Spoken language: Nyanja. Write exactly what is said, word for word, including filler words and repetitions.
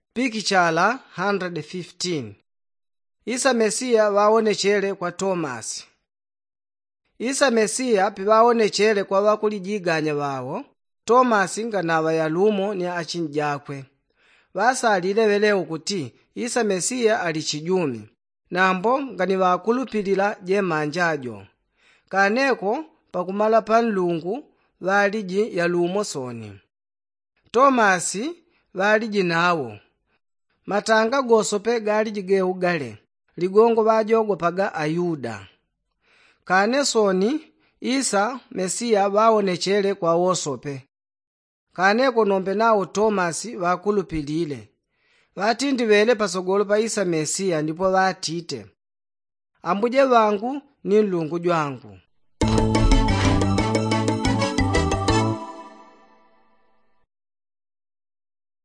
Pikichala one hundred fifteen. Isa Mesiya waonechere kwa Tomasi. Isa Mesiya piwaonechere kwa wakulijiganya wawo, Tomasi nganawa yalumo ni achinjakwe. Wasalile weleo kuti Isa Mesiya ali chijumi, nambo ngani wakulupilila je manjajo. Kaneko pakumala panlungu waliji yalumo soni. Tomasi waliji nawo. Matanga gosope galiji geugale, ligongo wajogopaga Ayuda. Kane soni Isa Mesiya waonechere kwa wosope. Kaneko nombe nawo Tomasi wakulupilile. Watindiwele pasogolo pa Isa Mesiya ndipo watite, ambuje wangu ni nlungu jwangu.